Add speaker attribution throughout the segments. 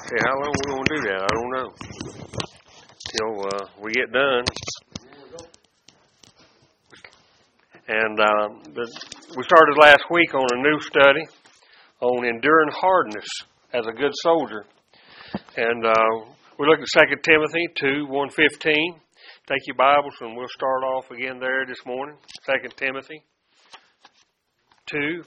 Speaker 1: Okay, how long we going to do that? I don't know. Till we get done. And we started last week on a new study on enduring hardness as a good soldier. And we looked at 2 Timothy 2:1-15. Take your Bibles and we'll start off again there this morning. 2 Timothy 2.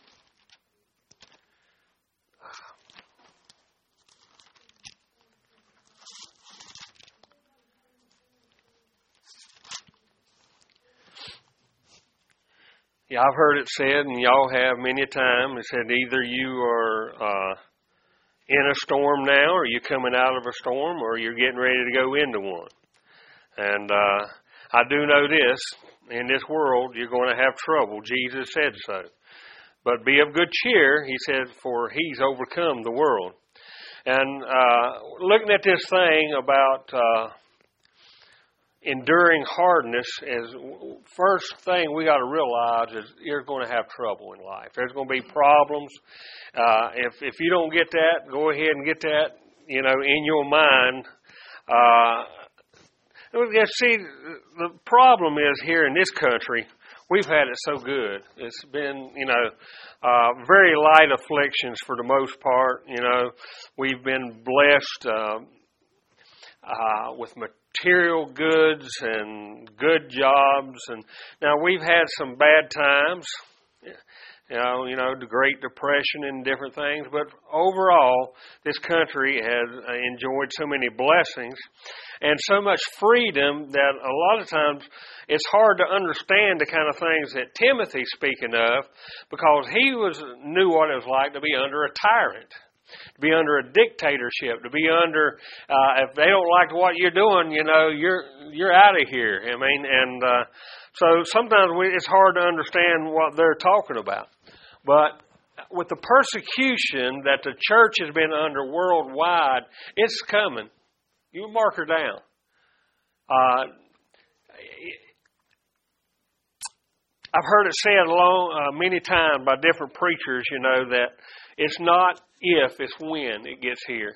Speaker 1: Yeah, I've heard it said, and y'all have many a time, it said either you are in a storm now, or you're coming out of a storm, or you're getting ready to go into one. And I do know this, in this world you're going to have trouble. Jesus said so. But be of good cheer, he said, for he's overcome the world. And looking at this thing about enduring hardness, is first thing we got to realize is you're going to have trouble in life. There's going to be problems. If you don't get that, go ahead and get that, in your mind. See, the problem is here in this country, we've had it so good. It's been, very light afflictions for the most part. We've been blessed with material goods and good jobs, and now we've had some bad times, the Great Depression and different things, but overall this country has enjoyed so many blessings and so much freedom that a lot of times it's hard to understand the kind of things that Timothy's speaking of, because he knew what it was like to be under a tyrant, to be under a dictatorship, to be under, if they don't like what you're doing, you're out of here. So sometimes it's hard to understand what they're talking about. But with the persecution that the church has been under worldwide, it's coming. You mark her down. I've heard it said many times by different preachers, that it's not if, it's when it gets here.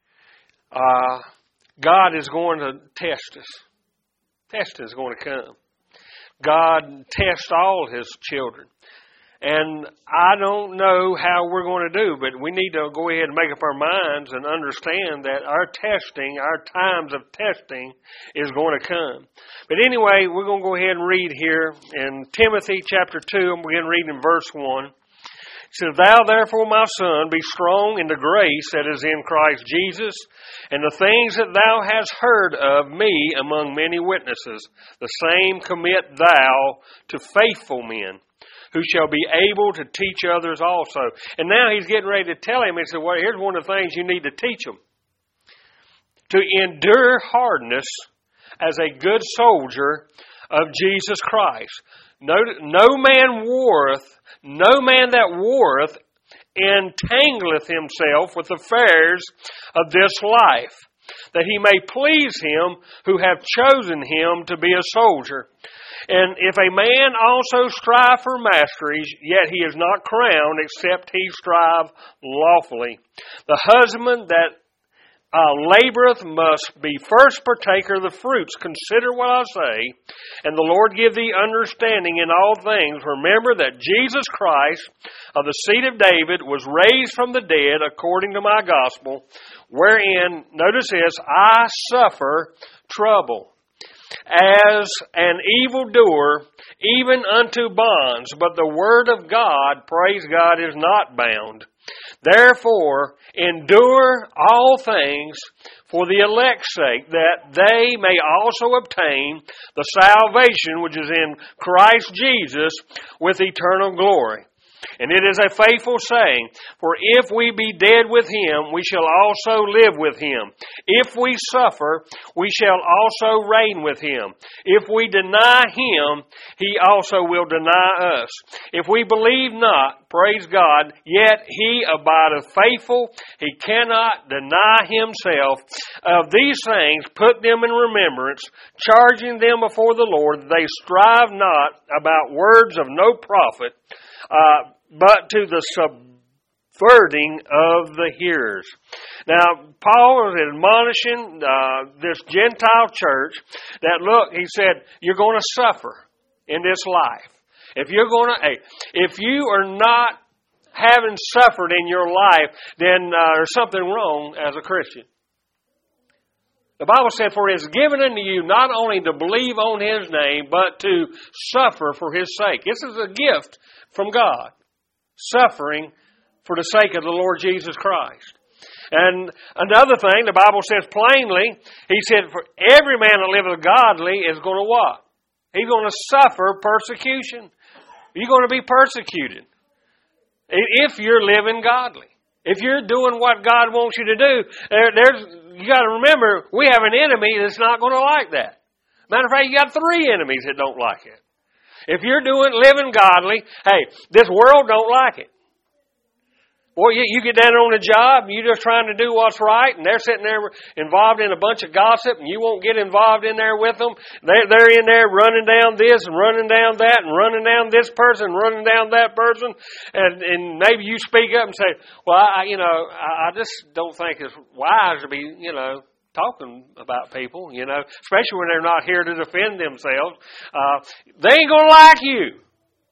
Speaker 1: God is going to test us. Testing is going to come. God tests all His children. And I don't know how we're going to do, but we need to go ahead and make up our minds and understand that our times of testing is going to come. But anyway, we're going to go ahead and read here in Timothy chapter 2, and we're going to read in verse 1. It says, "Thou therefore, my son, be strong in the grace that is in Christ Jesus, and the things that thou hast heard of me among many witnesses, the same commit thou to faithful men, who shall be able to teach others also." And now he's getting ready to tell him, he said, well, here's one of the things you need to teach them. To endure hardness as a good soldier of Jesus Christ. No man that warreth entangleth himself with affairs of this life, that he may please him who hath chosen him to be a soldier. And if a man also strive for masteries, yet he is not crowned, except he strive lawfully. The husband that laboreth must be first partaker of the fruits. Consider what I say, and the Lord give thee understanding in all things. Remember that Jesus Christ of the seed of David was raised from the dead according to my gospel, wherein, notice this, I suffer trouble as an evildoer, even unto bonds. But the word of God, praise God, is not bound. Therefore, endure all things for the elect's sake, that they may also obtain the salvation which is in Christ Jesus with eternal glory. And it is a faithful saying, for if we be dead with Him, we shall also live with Him. If we suffer, we shall also reign with Him. If we deny Him, He also will deny us. If we believe not, praise God, yet He abideth faithful. He cannot deny Himself. Of these things put them in remembrance, charging them before the Lord, they strive not about words of no profit, but to the burdening of the hearers. Now, Paul was admonishing this Gentile church that, look, he said, you're going to suffer in this life. If you are not having suffered in your life, then there's something wrong as a Christian. The Bible said, for it is given unto you not only to believe on His name, but to suffer for His sake. This is a gift from God. Suffering for the sake of the Lord Jesus Christ. And another thing, the Bible says plainly, He said, for every man that liveth godly is going to what? He's going to suffer persecution. You're going to be persecuted if you're living godly. If you're doing what God wants you to do, you got to remember, we have an enemy that's not going to like that. Matter of fact, you got 3 enemies that don't like it. If you're living godly, hey, this world don't like it. Boy, you get down on the job, you're just trying to do what's right, and they're sitting there involved in a bunch of gossip, and you won't get involved in there with them. They're in there running down this and running down that and running down this person, running down that person, and maybe you speak up and say, well, I just don't think it's wise to be, talking about people, especially when they're not here to defend themselves. They ain't going to like you.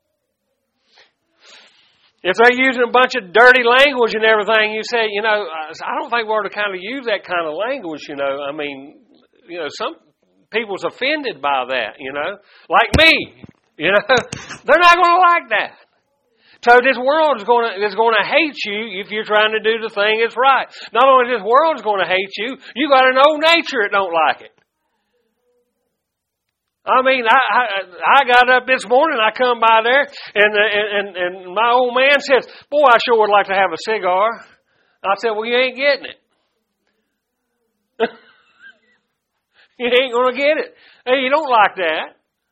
Speaker 1: If they're using a bunch of dirty language and everything, you say, I don't think we're to kind of use that kind of language, some people's offended by that, like me, they're not going to like that. So this world is going to hate you if you're trying to do the thing that's right. Not only this world is going to hate you, you got an old nature that don't like it. I mean, I got up this morning, I come by there, and my old man says, boy, I sure would like to have a cigar. I said, well, you ain't getting it. You ain't going to get it. Hey, you don't like that.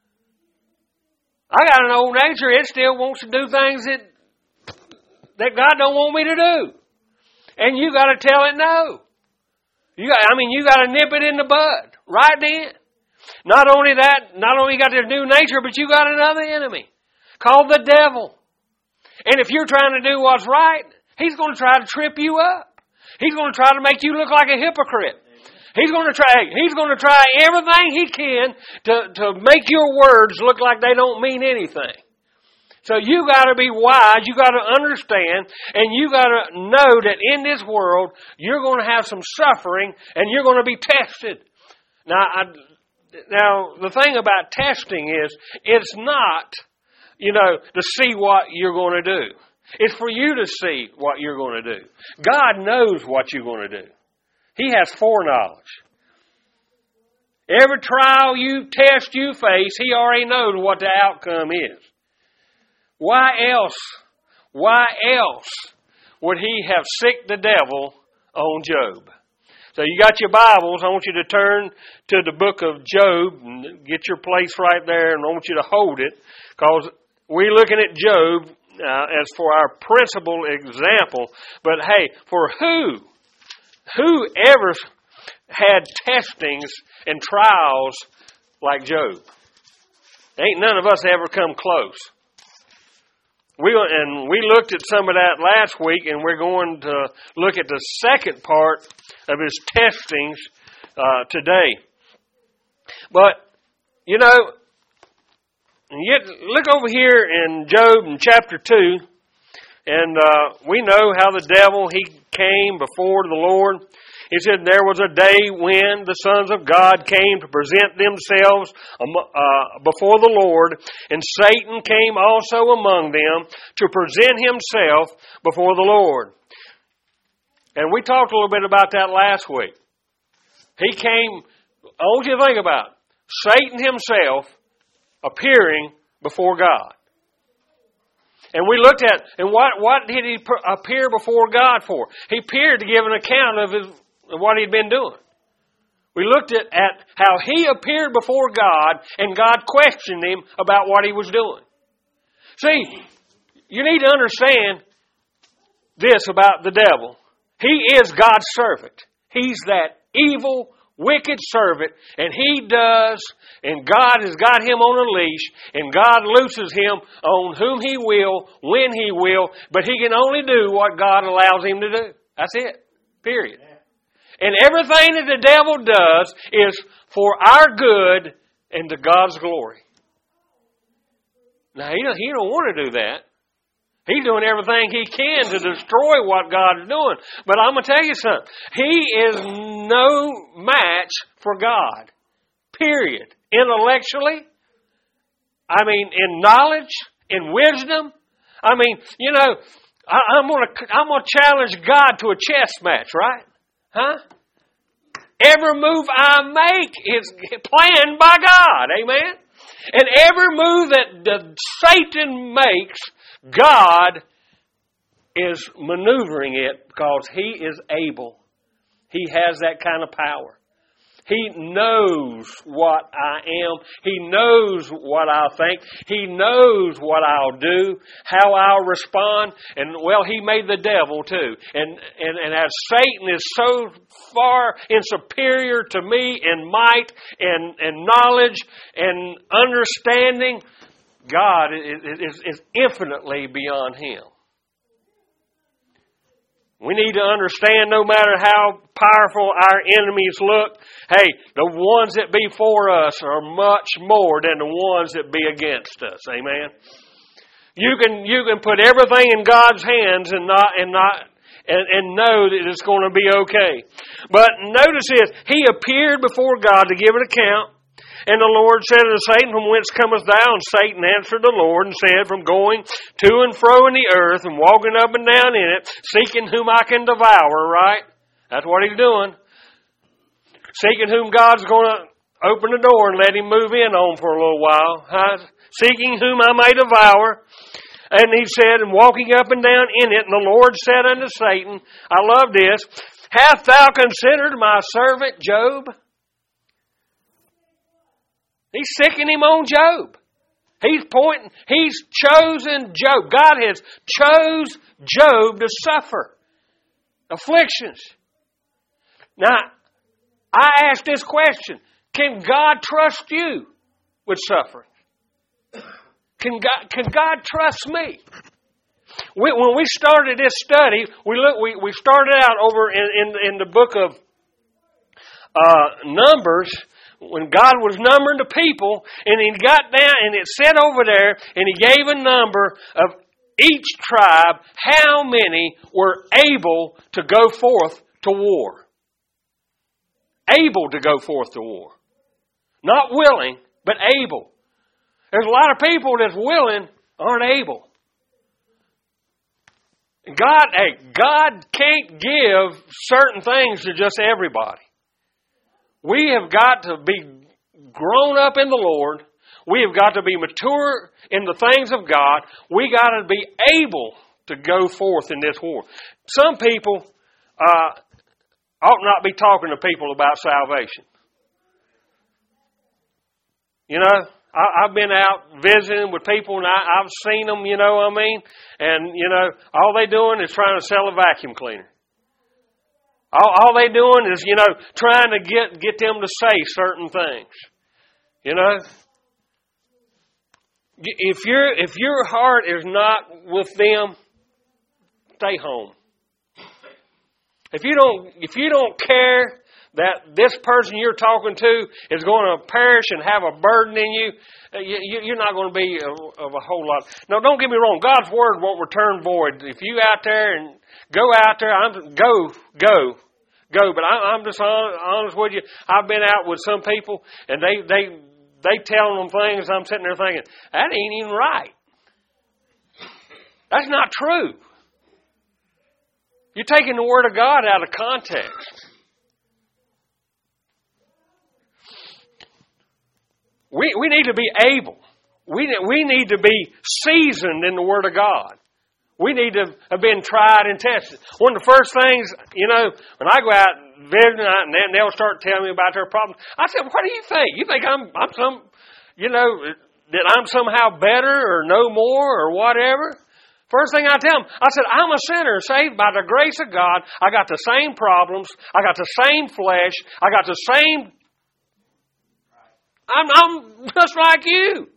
Speaker 1: I got an old nature, it still wants to do things that God don't want me to do. And you got to tell it no. You got to nip it in the bud, right then. Not only you got this new nature, but you got another enemy called the devil. And if you're trying to do what's right, he's going to try to trip you up. He's going to try to make you look like a hypocrite. He's going to try everything he can to make your words look like they don't mean anything. So you got to be wise, you got to understand, and you got to know that in this world you're going to have some suffering and you're going to be tested. Now, the thing about testing is, it's not, to see what you're going to do. It's for you to see what you're going to do. God knows what you're going to do. He has foreknowledge. Every trial test you face, He already knows what the outcome is. Why else would He have sicked the devil on Job? So you got your Bibles. I want you to turn to the book of Job and get your place right there, and I want you to hold it, because we're looking at Job as for our principal example. But hey, for who ever had testings and trials like Job? Ain't none of us ever come close. We looked at some of that last week, and we're going to look at the second part of his testings today. But, look over here in Job in chapter 2, and we know how the devil, he came before the Lord. He said, there was a day when the sons of God came to present themselves before the Lord, and Satan came also among them to present himself before the Lord. And we talked a little bit about that last week. He came, I want you to think about it, Satan himself appearing before God. And we looked at, and what did he appear before God for? He appeared to give an account of what he'd been doing. We looked at how he appeared before God, and God questioned him about what he was doing. See, you need to understand this about the devil. He is God's servant. He's that evil, wicked servant, and he does, and God has got him on a leash, and God looses him on whom he will, when he will, but he can only do what God allows him to do. That's it. Period. And everything that the devil does is for our good and to God's glory. Now, he don't want to do that. He's doing everything he can to destroy what God's doing. But I'm going to tell you something. He is no match for God. Period. Intellectually. I mean, in knowledge, in wisdom. I mean, you know, I'm going to challenge God to a chess match, right? Huh? Every move I make is planned by God. Amen? And every move that Satan makes, God is maneuvering it because He is able. He has that kind of power. He knows what I am. He knows what I'll think. He knows what I'll do, how I'll respond. And, well, He made the devil too. And as Satan is so far and superior to me in might and knowledge and understanding, God is infinitely beyond him. We need to understand no matter how powerful our enemies look, hey, the ones that be for us are much more than the ones that be against us. Amen. You can put everything in God's hands and know that it's going to be okay. But notice this, he appeared before God to give an account. And the Lord said unto Satan, From whence comest thou? And Satan answered the Lord and said, From going to and fro in the earth and walking up and down in it, seeking whom I can devour, right? That's what he's doing. Seeking whom God's going to open the door and let him move in on for a little while. Seeking whom I may devour. And he said, and walking up and down in it, and the Lord said unto Satan, I love this, Hast thou considered my servant Job? He's sicking him on Job. He's chosen Job. God has chose Job to suffer afflictions. Now, I ask this question. Can God trust you with suffering? Can God trust me? When we started this study, we started out over in the book of Numbers, when God was numbering the people, and He got down, and it said over there, and He gave a number of each tribe, how many were able to go forth to war. Able to go forth to war. Not willing, but able. There's a lot of people that's willing, aren't able. God can't give certain things to just everybody. We have got to be grown up in the Lord. We have got to be mature in the things of God. We got to be able to go forth in this war. Some people ought not be talking to people about salvation. You know, I've been out visiting with people and I've seen them, you know what I mean? And, you know, all they doing is trying to sell a vacuum cleaner. All they doing is, you know, trying to get them to say certain things. You know? If your heart is not with them, stay home. If you don't care that this person you're talking to is going to perish and have a burden in you, you're not going to be of a whole lot. No, don't get me wrong. God's word won't return void. If you out there and go out there, go. But I'm just honest with you. I've been out with some people, and they telling them things. I'm sitting there thinking, that ain't even right. That's not true. You're taking the Word of God out of context. We need to be able. We need to be seasoned in the Word of God. We need to have been tried and tested. One of the first things, you know, when I go out visiting, and they'll start telling me about their problems. I said, what do you think? You think I'm some, you know, that I'm somehow better or know more or whatever? First thing I tell them, I said, I'm a sinner saved by the grace of God. I got the same problems. I got the same flesh. I got the same... I'm just like you.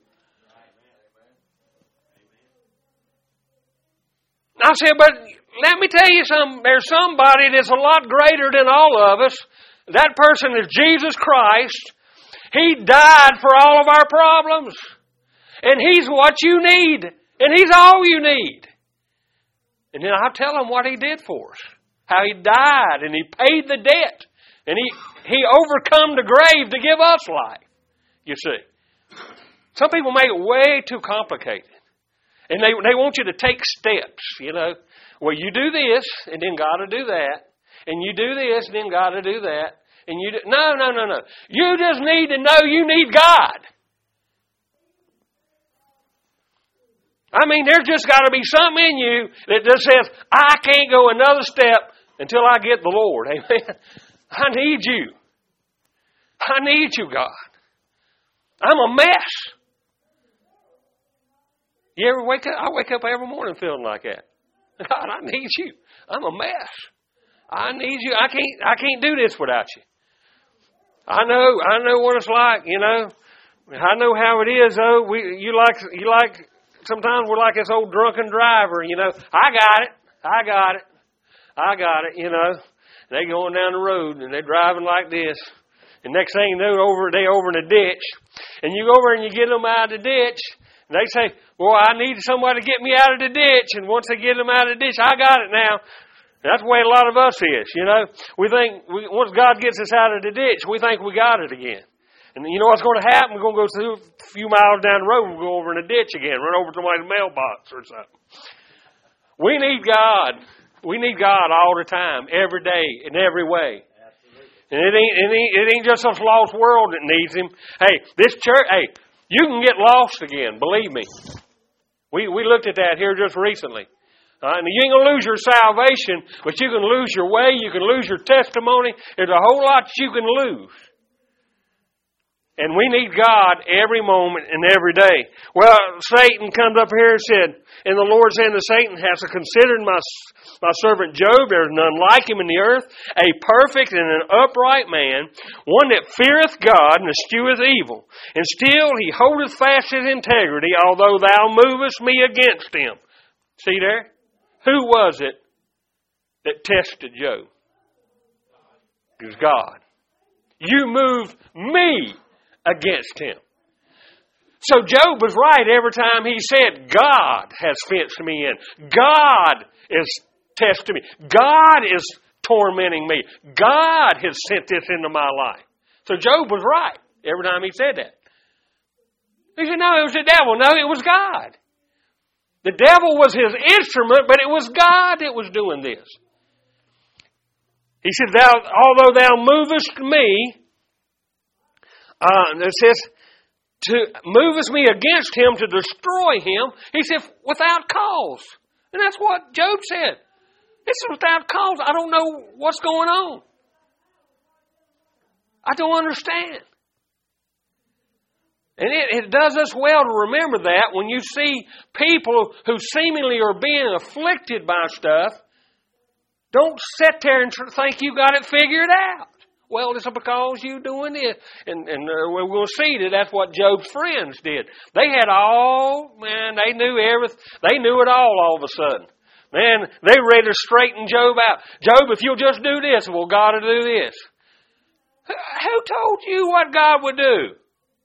Speaker 1: I said, but let me tell you something. There's somebody that's a lot greater than all of us. That person is Jesus Christ. He died for all of our problems. And He's what you need. And He's all you need. And then I'll tell them what He did for us. How He died and He paid the debt. And He overcome the grave to give us life. You see. Some people make it way too complicated. And they want you to take steps, you know. Well, you do this, and then God will do that. And you do this, and then God will do that. And you do... No. You just need to know you need God. I mean, there's just got to be something in you that just says, I can't go another step until I get the Lord. Amen. I need you. I need you, God. I'm a mess. You ever wake up? I wake up every morning feeling like that. God, I need you. I'm a mess. I need you. I can't do this without you. I know what it's like, you know. I know how it is, though. You like sometimes we're like this old drunken driver, you know. I got it, you know. They going down the road and they're driving like this. And next thing you know, they over in a ditch. And you go over and you get them out of the ditch. And they say, well, I need somebody to get me out of the ditch. And once they get them out of the ditch, I got it now. And that's the way a lot of us is, you know. We think, once God gets us out of the ditch, we think we got it again. And you know what's going to happen? We're going to go through a few miles down the road, we'll go over in a ditch again, run over to somebody's mailbox or something. We need God. We need God all the time, every day, in every way. And it ain't just this lost world that needs Him. Hey, this church, you can get lost again, believe me. We looked at that here just recently. And you ain't going to lose your salvation, but you can lose your way, you can lose your testimony. There's a whole lot you can lose. And we need God every moment and every day. Well, Satan comes up here and said, and the Lord said to Satan, hast thou considered my servant Job? There is none like him in the earth, a perfect and an upright man, one that feareth God and escheweth evil. And still he holdeth fast his integrity, although thou movest me against him. See there? Who was it that tested Job? It was God. You moved me against him. So Job was right every time he said, God has fenced me in. God is testing me. God is tormenting me. God has sent this into my life. So Job was right every time he said that. He said, no, it was the devil. No, it was God. The devil was his instrument, but it was God that was doing this. He said, although thou movest me, it says, movest me against him to destroy him. He said, without cause. And that's what Job said. This is without cause. I don't know what's going on. I don't understand. And it does us well to remember that when you see people who seemingly are being afflicted by stuff, don't sit there and think you got it figured out. Well, it's because you doing this. And we'll see that that's what Job's friends did. They had they knew everything. They knew it all of a sudden. Man, they were ready to straighten Job out. Job, if you'll just do this, well, God will do this. Who told you what God would do?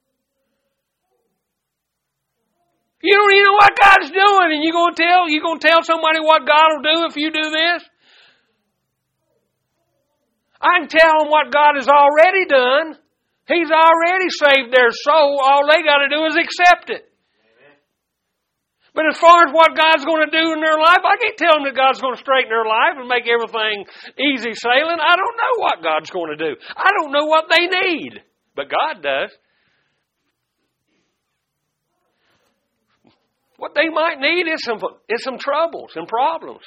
Speaker 1: You don't even know what God's doing, and you're going to tell somebody what God will do if you do this? I can tell them what God has already done. He's already saved their soul. All they got to do is accept it. Amen. But as far as what God's going to do in their life, I can't tell them that God's going to straighten their life and make everything easy sailing. I don't know what God's going to do. I don't know what they need. But God does. What they might need is some troubles and problems.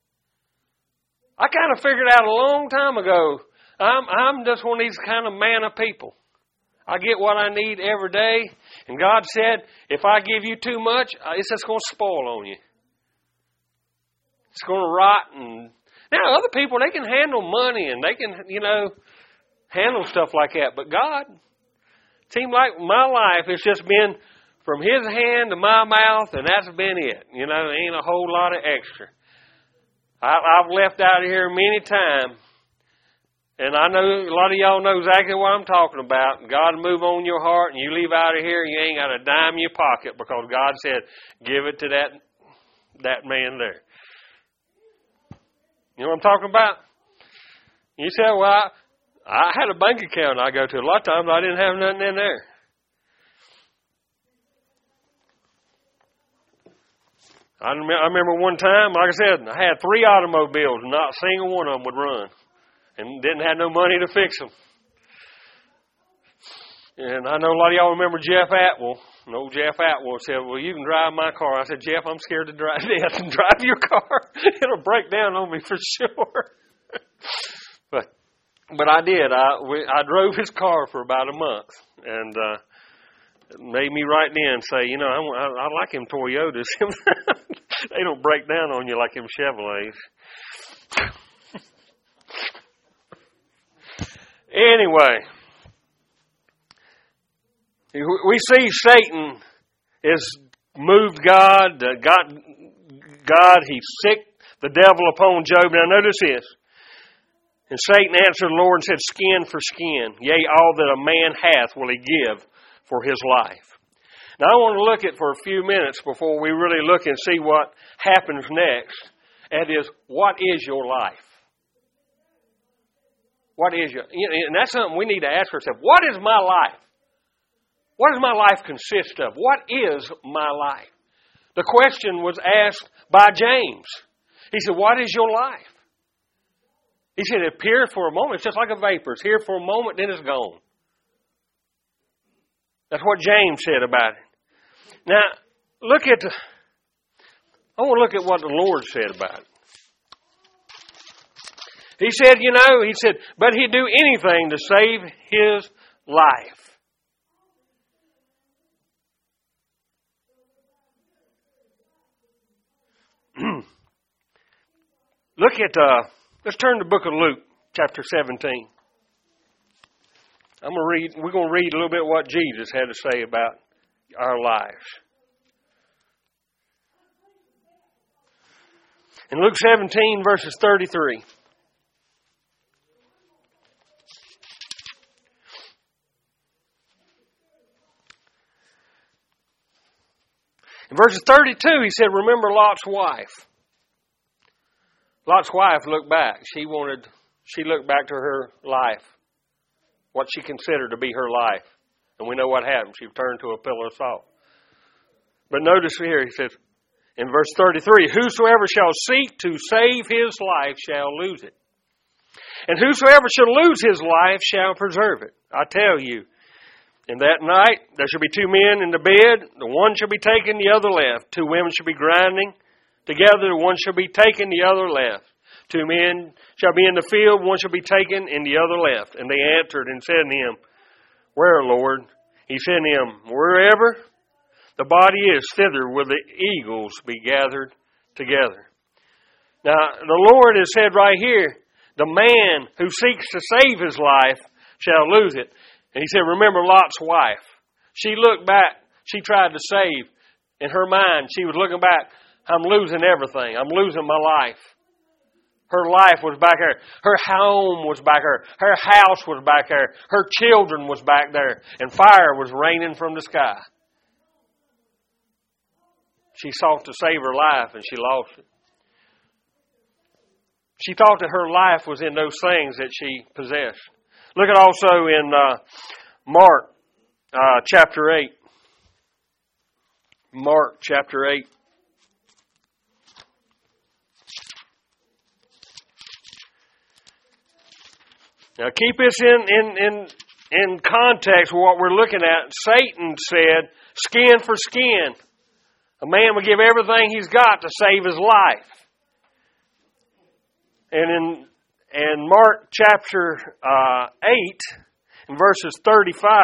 Speaker 1: I kind of figured out a long time ago, I'm just one of these kind of manna people. I get what I need every day. And God said, if I give you too much, it's just going to spoil on you. It's going to rot. And now other people, they can handle money and they can, handle stuff like that. But God, it seemed like my life has just been from His hand to my mouth, and that's been it. There ain't a whole lot of extra. I've left out of here many times. And I know a lot of y'all know exactly what I'm talking about. God will move on your heart, and you leave out of here, and you ain't got a dime in your pocket because God said, give it to that man there. You know what I'm talking about? You say, well, I had a bank account I go to. A lot of times I didn't have nothing in there. I remember one time, like I said, I had 3 automobiles, and not a single one of them would run. And didn't have no money to fix them. And I know a lot of y'all remember Jeff Atwell. And old Jeff Atwell said, well, you can drive my car. I said, Jeff, I'm scared to drive death and drive your car. It'll break down on me for sure. But I did. I drove his car for about a month. And it made me right then say, I like them Toyotas. They don't break down on you like them Chevrolets. Anyway, we see Satan has moved God. He sicked the devil upon Job. Now notice this. And Satan answered the Lord and said, skin for skin. Yea, all that a man hath will he give for his life. Now I want to look at for a few minutes before we really look and see what happens next. That is, what is your life? What is your, and that's something we need to ask ourselves. What is my life? What does my life consist of? What is my life? The question was asked by James. He said, what is your life? He said, it appears for a moment. It's just like a vapor. It's here for a moment, then it's gone. That's what James said about it. Now, I want to look at what the Lord said about it. He said, but he'd do anything to save his life. Let's turn to the book of Luke, chapter 17. We're going to read a little bit what Jesus had to say about our lives. In Luke 17, verses 33. In verses 32, he said, remember Lot's wife. Lot's wife looked back. She looked back to her life, what she considered to be her life. And we know what happened. She turned to a pillar of salt. But notice here, he says, in verse 33, whosoever shall seek to save his life shall lose it. And whosoever shall lose his life shall preserve it. I tell you, in that night there shall be 2 men in the bed, the one shall be taken, the other left. 2 women shall be grinding together, the one shall be taken, the other left. 2 men shall be in the field, one shall be taken, and the other left. And they answered and said to him, where, Lord? He said to him, wherever the body is, thither will the eagles be gathered together. Now, the Lord has said right here, the man who seeks to save his life shall lose it. And he said, remember Lot's wife. She looked back. She tried to save. In her mind, she was looking back. I'm losing everything. I'm losing my life. Her life was back there. Her home was back there. Her house was back there. Her children was back there. And fire was raining from the sky. She sought to save her life and she lost it. She thought that her life was in those things that she possessed. Look at also in Mark chapter 8. Mark chapter 8. Now keep this in context with what we're looking at. Satan said, skin for skin. A man will give everything he's got to save his life. And in Mark chapter 8, in verses 35,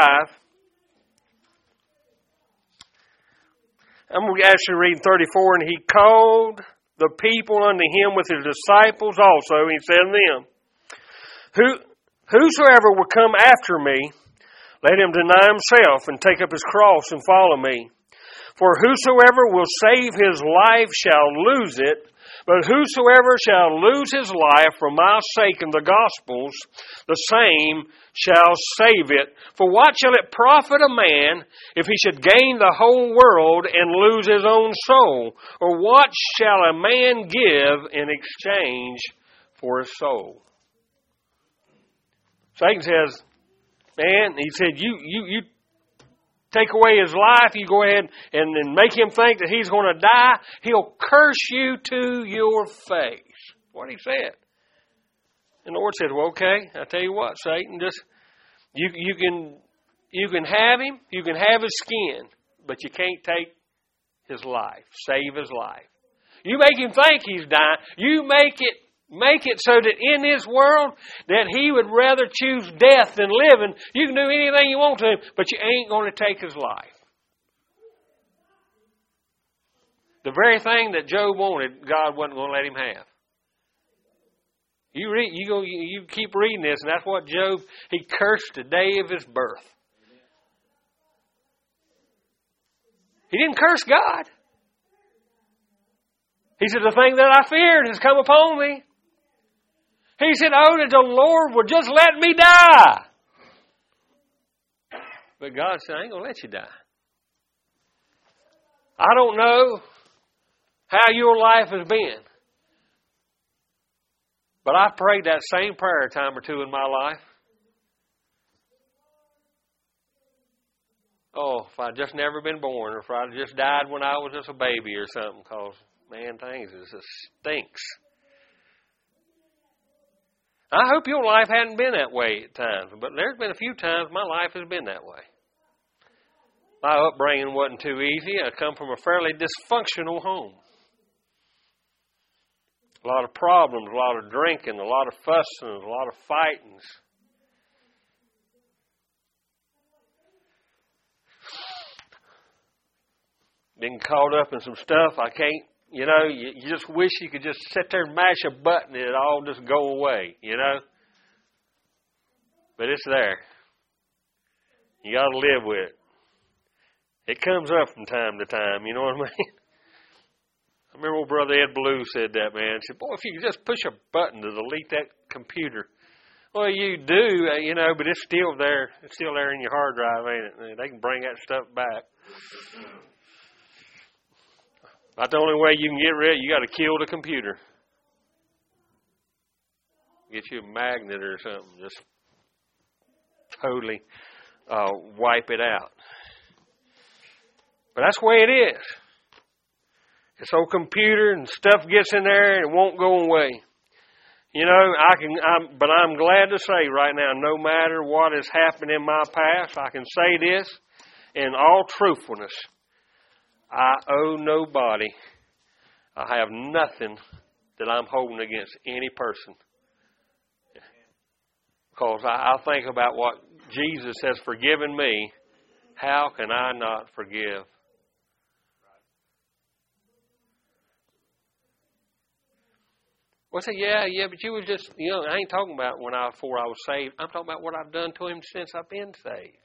Speaker 1: I'm actually reading 34, and he called the people unto him with his disciples also. He said to them, Whosoever will come after me, let him deny himself and take up his cross and follow me. For whosoever will save his life shall lose it, but whosoever shall lose his life for my sake and the gospel's, the same shall save it. For what shall it profit a man if he should gain the whole world and lose his own soul? Or what shall a man give in exchange for his soul? Satan says, man, he said, you take away his life, you go ahead and make him think that he's going to die, he'll curse you to your face. What he said. And the Lord said, well, okay, I tell you what, Satan, just you can have him, you can have his skin, but you can't take his life, save his life. You make him think he's dying. You make it so that in this world that he would rather choose death than living. You can do anything you want to him, but you ain't going to take his life. The very thing that Job wanted, God wasn't going to let him have. You keep reading this, and that's what Job, he cursed the day of his birth. He didn't curse God. He said, the thing that I feared has come upon me. He said, oh, that the Lord would just let me die. But God said, I ain't going to let you die. I don't know how your life has been. But I prayed that same prayer a time or two in my life. Oh, if I'd just never been born, or if I'd just died when I was just a baby or something, because, man, things just stinks. I hope your life hadn't been that way at times, but there's been a few times my life has been that way. My upbringing wasn't too easy. I come from a fairly dysfunctional home. A lot of problems, a lot of drinking, a lot of fussing, a lot of fightings. Been caught up in some stuff I can't, you just wish you could just sit there and mash a button and it all just go away, But it's there. You got to live with it. It comes up from time to time, you know what I mean? I remember old brother Ed Blue said that, man. He said, boy, if you could just push a button to delete that computer. Well, you do, but it's still there. It's still there in your hard drive, ain't it? They can bring that stuff back. Not the only way you can get rid of it, you got to kill the computer. Get you a magnet or something. Just totally wipe it out. But that's the way it is. This old computer and stuff gets in there and it won't go away. But I'm glad to say right now, no matter what has happened in my past, I can say this in all truthfulness. I owe nobody. I have nothing that I'm holding against any person. Because I think about what Jesus has forgiven me. How can I not forgive? Well, I say, yeah, but you was just, I ain't talking about before I was saved. I'm talking about what I've done to him since I've been saved.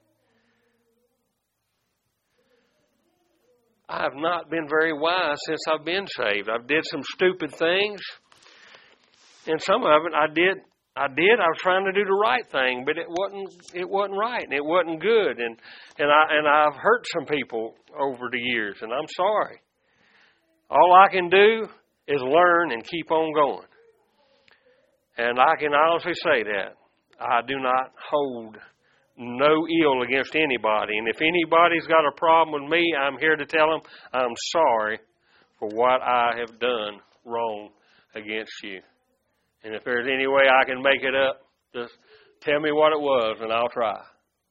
Speaker 1: I have not been very wise since I've been saved. I did some stupid things, and some of it I did. I was trying to do the right thing, but it wasn't right, and it wasn't good, and I've hurt some people over the years, and I'm sorry. All I can do is learn and keep on going. And I can honestly say that I do not hold no ill against anybody. And if anybody's got a problem with me, I'm here to tell them I'm sorry for what I have done wrong against you. And if there's any way I can make it up, just tell me what it was and I'll try.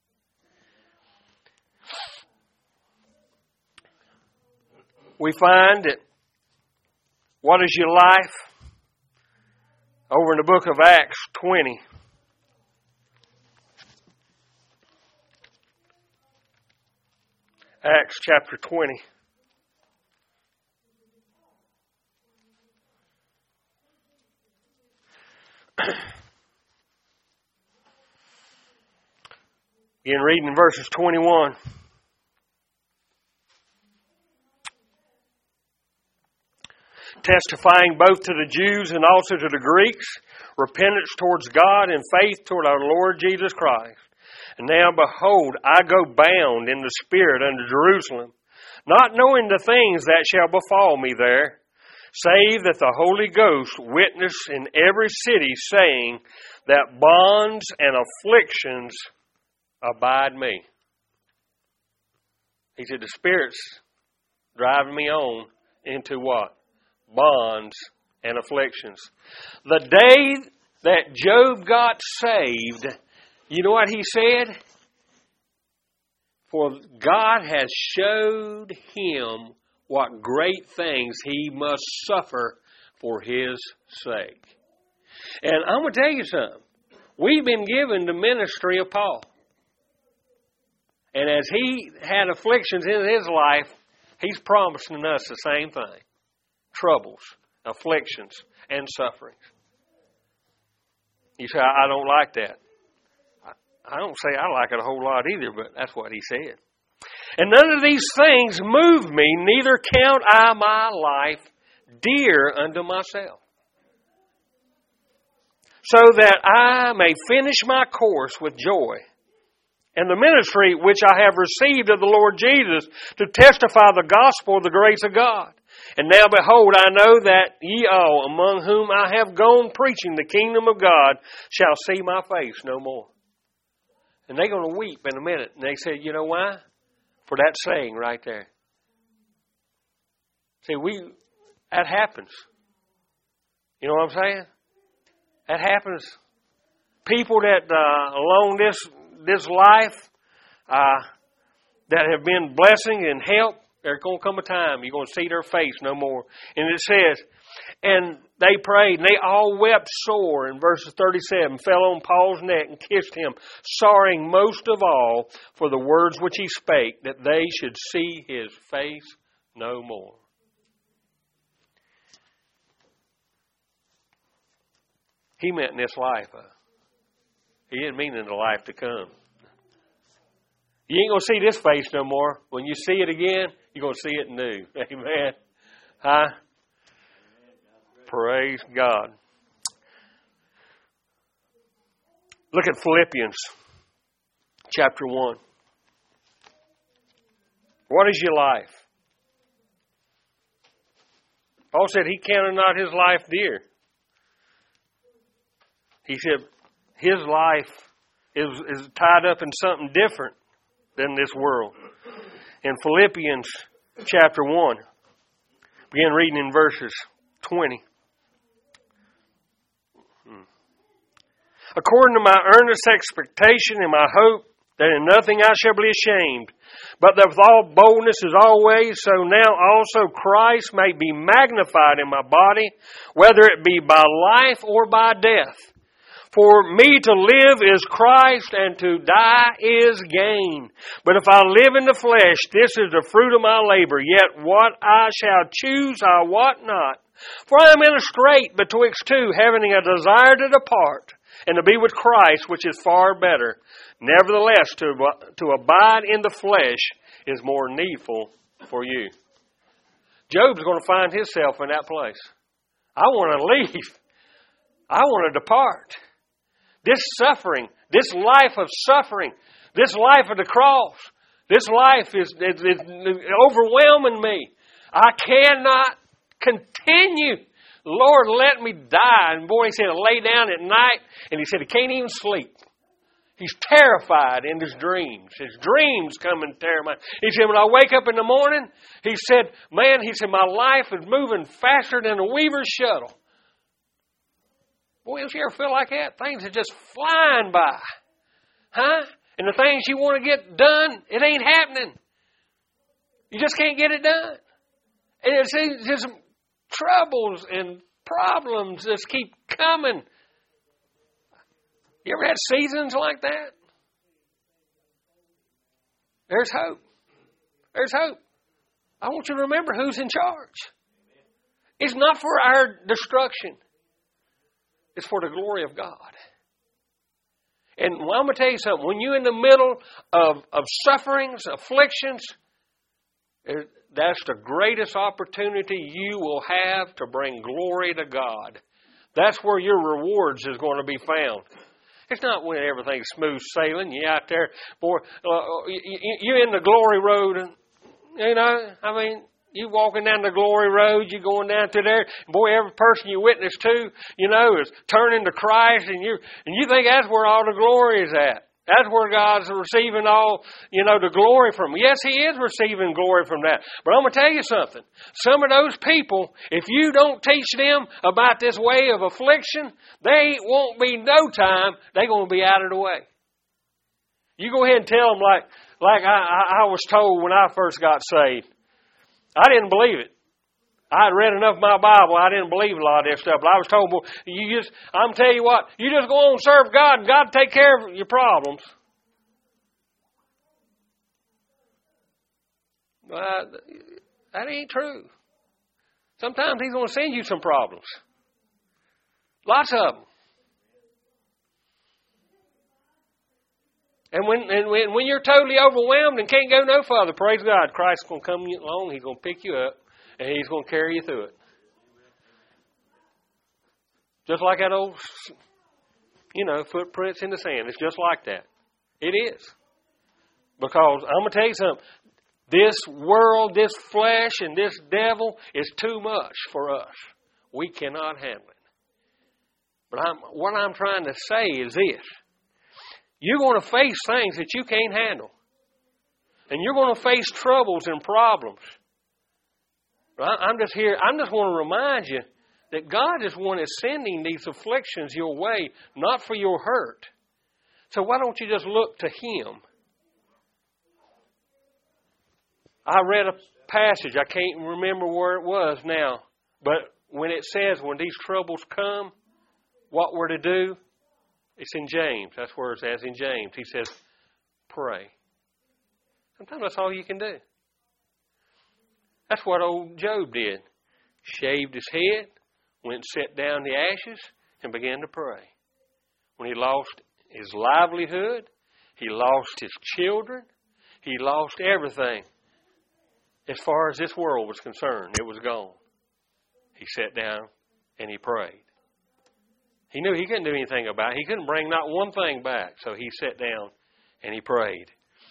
Speaker 1: We find that what is your life? Over in the book of Acts 20. Acts chapter 20. Again, reading in verses 21. Testifying both to the Jews and also to the Greeks, repentance towards God and faith toward our Lord Jesus Christ. And now, behold, I go bound in the Spirit unto Jerusalem, not knowing the things that shall befall me there, save that the Holy Ghost witness in every city, saying that bonds and afflictions abide me. He said, the Spirit's driving me on into what? Bonds and afflictions. The day that Job got saved, you know what he said? For God has showed him what great things he must suffer for his sake. And I'm going to tell you something. We've been given the ministry of Paul. And as he had afflictions in his life, he's promising us the same thing. Troubles, afflictions, and sufferings. You say, I don't like that. I don't say I like it a whole lot either, but that's what he said. And none of these things move me, neither count I my life dear unto myself, so that I may finish my course with joy, and the ministry which I have received of the Lord Jesus, to testify the gospel of the grace of God. And now behold, I know that ye all, among whom I have gone preaching the kingdom of God, shall see my face no more. And they're going to weep in a minute. And they said, you know why? For that saying right there. See, that happens. You know what I'm saying? That happens. People that along this life that have been blessing and help, there's going to come a time you're going to see their face no more. And it says, and they prayed, and they all wept sore in verses 37, fell on Paul's neck and kissed him, sorrowing most of all for the words which he spake, that they should see his face no more. He meant in this life. He didn't mean in the life to come. You ain't going to see this face no more. When you see it again, you're going to see it new. Amen. Huh? Praise God. Look at Philippians chapter 1. What is your life? Paul said he counted not his life dear. He said his life is tied up in something different than this world. In Philippians chapter 1, begin reading in verses 20. According to my earnest expectation and my hope that in nothing I shall be ashamed, but that with all boldness as always, so now also Christ may be magnified in my body, whether it be by life or by death. For me to live is Christ, and to die is gain. But if I live in the flesh, this is the fruit of my labor. Yet what I shall choose, I wot not. For I am in a strait betwixt two, having a desire to depart, and to be with Christ, which is far better. Nevertheless, to abide in the flesh is more needful for you. Job's going to find himself in that place. I want to leave. I want to depart. This suffering, this life of suffering, this life of the cross, this life is overwhelming me. I cannot continue. Lord, let me die. And boy, he said, lay down at night, and he said he can't even sleep. He's terrified in his dreams. His dreams come and terrify him. He said, when I wake up in the morning, he said, man, my life is moving faster than a weaver's shuttle. Boy, don't you ever feel like that? Things are just flying by. Huh? And the things you want to get done, it ain't happening. You just can't get it done. And it's just troubles and problems just keep coming. You ever had seasons like that? There's hope. There's hope. I want you to remember who's in charge. It's not for our destruction. It's for the glory of God. And I'm going to tell you something. When you're in the middle of sufferings, afflictions, that's the greatest opportunity you will have to bring glory to God. That's where your rewards is going to be found. It's not when everything's smooth sailing. You're out there, boy, you're in the glory road. You know, I mean, you walking down the glory road, you going down through there. Boy, every person you witness to, you know, is turning to Christ, and you think that's where all the glory is at. That's where God's receiving all, you know, the glory from. Yes, He is receiving glory from that. But I'm going to tell you something. Some of those people, if you don't teach them about this way of affliction, they won't be no time, they're going to be out of the way. You go ahead and tell them like I was told when I first got saved. I didn't believe it. I had read enough of my Bible. I didn't believe a lot of this stuff. But I was told, well, I'm telling you what, you just go on and serve God, and God will take care of your problems. That ain't true. Sometimes He's going to send you some problems. Lots of them. And when you're totally overwhelmed and can't go no further, praise God, Christ's going to come along, He's going to pick you up, and He's going to carry you through it. Just like that old, you know, footprints in the sand. It's just like that. It is. Because I'm going to tell you something. This world, this flesh, and this devil is too much for us. We cannot handle it. But what I'm trying to say is this. You're going to face things that you can't handle. And you're going to face troubles and problems. I'm just want to remind you that God is one that's sending these afflictions your way, not for your hurt. So why don't you just look to Him? I read a passage, I can't remember where it was now, but when it says when these troubles come, what we're to do, it's in James. That's where it says in James. He says, pray. Sometimes that's all you can do. That's what old Job did. Shaved his head, went and sat down in the ashes, and began to pray. When he lost his livelihood, he lost his children, he lost everything. As far as this world was concerned, it was gone. He sat down and he prayed. He knew he couldn't do anything about it. He couldn't bring not one thing back. So he sat down and he prayed.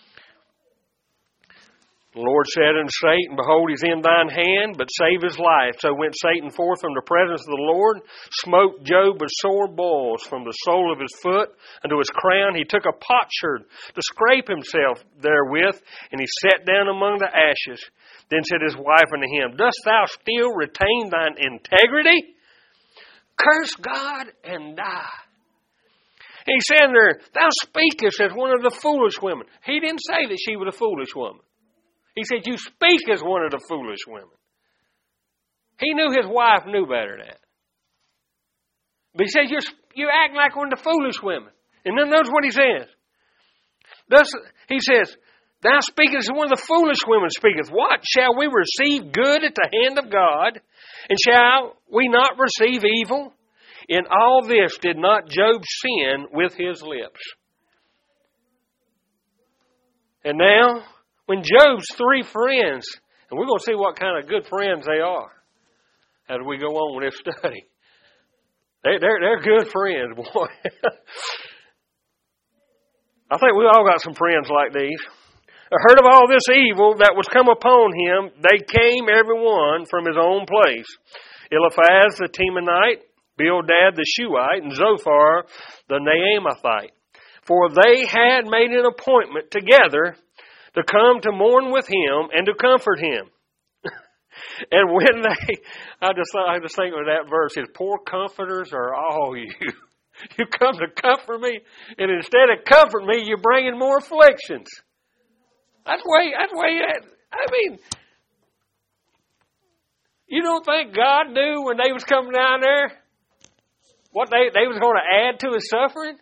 Speaker 1: The Lord said unto Satan, behold, he's in thine hand, but save his life. So went Satan forth from the presence of the Lord, smote Job with sore boils from the sole of his foot unto his crown. He took a potsherd to scrape himself therewith, and he sat down among the ashes. Then said his wife unto him, dost thou still retain thine integrity? Curse God and die. And he said there, thou speakest as one of the foolish women. He didn't say that she was a foolish woman. He said, you speak as one of the foolish women. He knew his wife knew better than that. But he said, you act like one of the foolish women. And then notice what he says. Thus, he says, thou speakest as one of the foolish women speaketh. What? Shall we receive good at the hand of God? And shall we not receive evil? In all this did not Job sin with his lips. And now, when Job's three friends, and we're going to see what kind of good friends they are as we go on with this study. They're good friends, boy. I think we all got some friends like these. Heard of all this evil that was come upon him, they came every one from his own place. Eliphaz the Temanite, Bildad the Shuhite, and Zophar the Naamathite. For they had made an appointment together to come to mourn with him and to comfort him. And when I just think of that verse, his poor comforters are all you. You come to comfort me, and instead of comforting me, you're bringing more afflictions. That's way. I mean, you don't think God knew when they was coming down there what they was going to add to his suffering?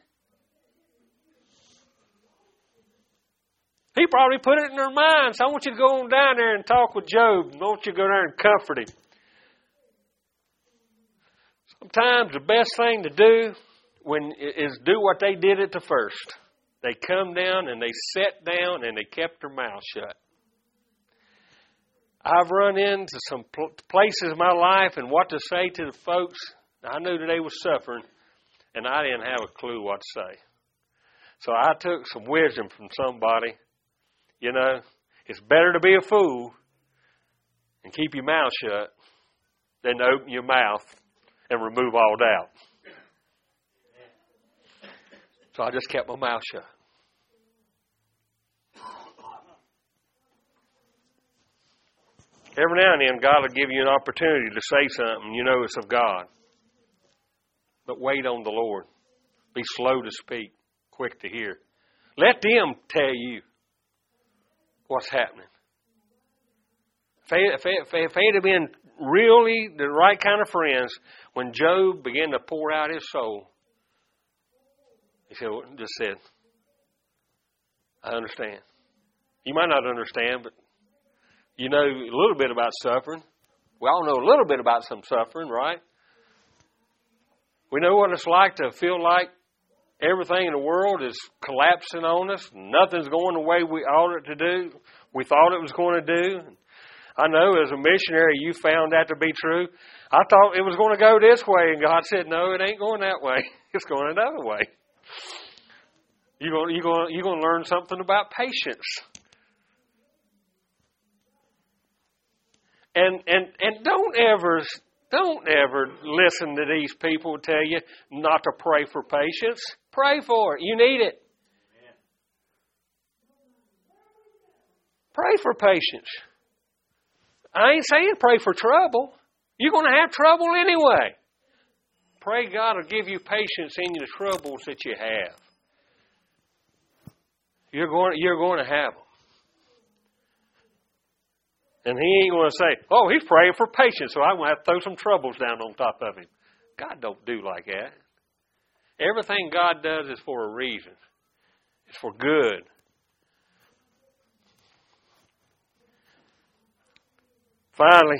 Speaker 1: He probably put it in their minds. I want you to go on down there and talk with Job. I want you to go there and comfort him. Sometimes the best thing to do is do what they did at the first. They come down and they sat down and they kept their mouth shut. I've run into some places in my life and what to say to the folks. I knew that they were suffering, and I didn't have a clue what to say. So I took some wisdom from somebody. You know, it's better to be a fool and keep your mouth shut than to open your mouth and remove all doubt. So I just kept my mouth shut. Every now and then, God will give you an opportunity to say something you know it's of God. But wait on the Lord. Be slow to speak, quick to hear. Let them tell you what's happening. If they had been really the right kind of friends, when Job began to pour out his soul, he just said, I understand. You might not understand, but you know a little bit about suffering. We all know a little bit about some suffering, right? We know what it's like to feel like everything in the world is collapsing on us. Nothing's going the way we ought it to do. We thought it was going to do. I know as a missionary you found that to be true. I thought it was going to go this way, and God said, no, it ain't going that way. It's going another way. You're going to learn something about patience. And don't ever listen to these people who tell you not to pray for patience. Pray for it. You need it. Pray for patience. I ain't saying pray for trouble. You're going to have trouble anyway. Pray God will give you patience in the troubles that you have. You're going to have them. And He ain't going to say, oh, he's praying for patience, so I'm going to have to throw some troubles down on top of him. God don't do like that. Everything God does is for a reason. It's for good. Finally,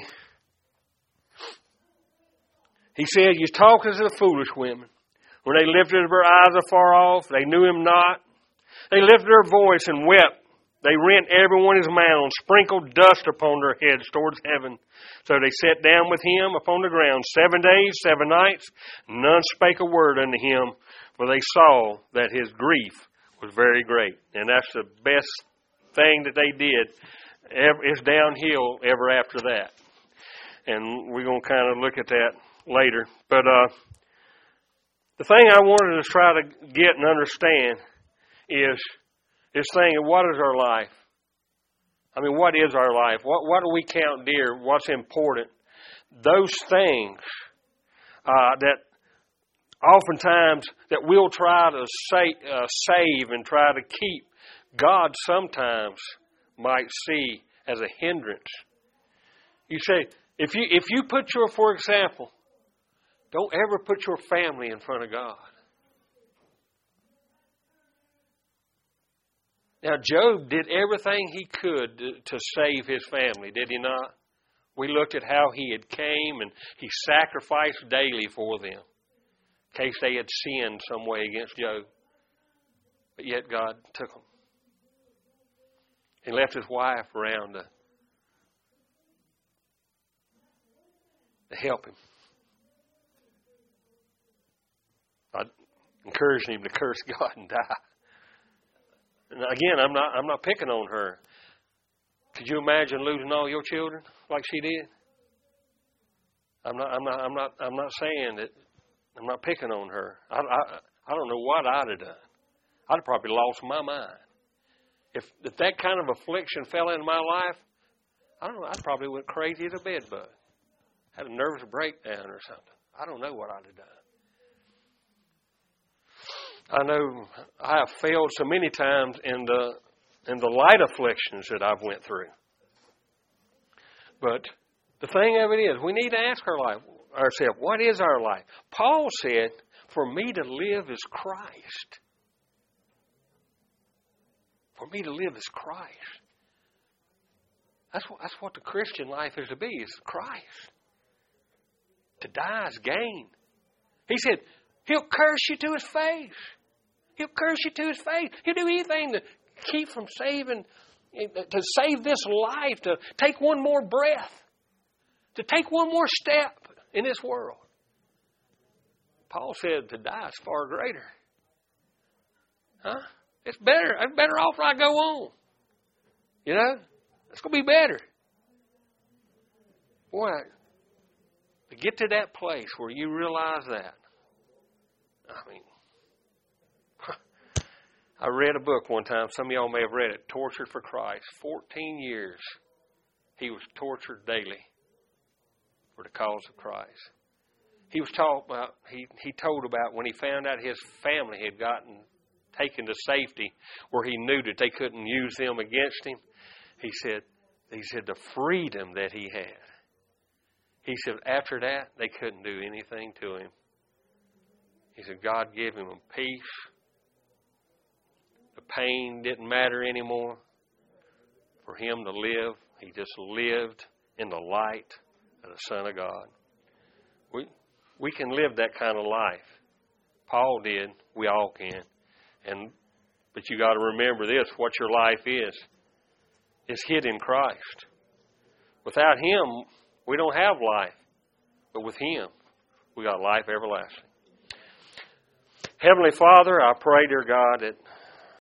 Speaker 1: He said, you talk as the foolish women. When they lifted their eyes afar off, they knew Him not. They lifted their voice and wept. They rent everyone his mound, sprinkled dust upon their heads towards heaven. So they sat down with him upon the ground 7 days, 7 nights. None spake a word unto him, for they saw that his grief was very great. And that's the best thing that they did. It's downhill ever after that. And we're going to kind of look at that later. But the thing I wanted to try to get and understand is this thing of what is our life? I mean, what is our life? What do we count dear? What's important? Those things that oftentimes that we'll try to save and try to keep, God sometimes might see as a hindrance. You say, if you put for example, don't ever put your family in front of God. Now, Job did everything he could to save his family, did he not? We looked at how he had came and he sacrificed daily for them in case they had sinned some way against Job. But yet God took them. He left his wife around to help him. I encouraged him to curse God and die. And again, I'm not picking on her. Could you imagine losing all your children like she did? I'm not saying that. I'm not picking on her. I don't know what I'd have done. I'd have probably lost my mind. If that kind of affliction fell into my life, I don't know. I probably went crazy as a bedbug. Had a nervous breakdown or something. I don't know what I'd have done. I know I have failed so many times in the light afflictions that I've went through. But the thing of it is, we need to ask ourselves, what is our life? Paul said, for me to live is Christ. For me to live is Christ. That's what the Christian life is to be, is Christ. To die is gain. He said, He'll curse you to His face. He'll curse you to His face. He'll do anything to keep from saving, to save this life, to take one more breath, to take one more step in this world. Paul said to die is far greater. Huh? It's better. I'm better off when I go on. You know? It's going to be better. Boy, to get to that place where you realize that. I mean, I read a book one time. Some of y'all may have read it. Tortured for Christ. 14 years he was tortured daily for the cause of Christ. He was taught about. He told about when he found out his family had gotten taken to safety, where he knew that they couldn't use them against him. He said the freedom that he had. He said after that they couldn't do anything to him. He said God gave him a peace. The pain didn't matter anymore. For him to live, he just lived in the light of the Son of God. We can live that kind of life. Paul did. We all can. But you got to remember this: what your life is hid in Christ. Without Him, we don't have life. But with Him, we got life everlasting. Heavenly Father, I pray, dear God, that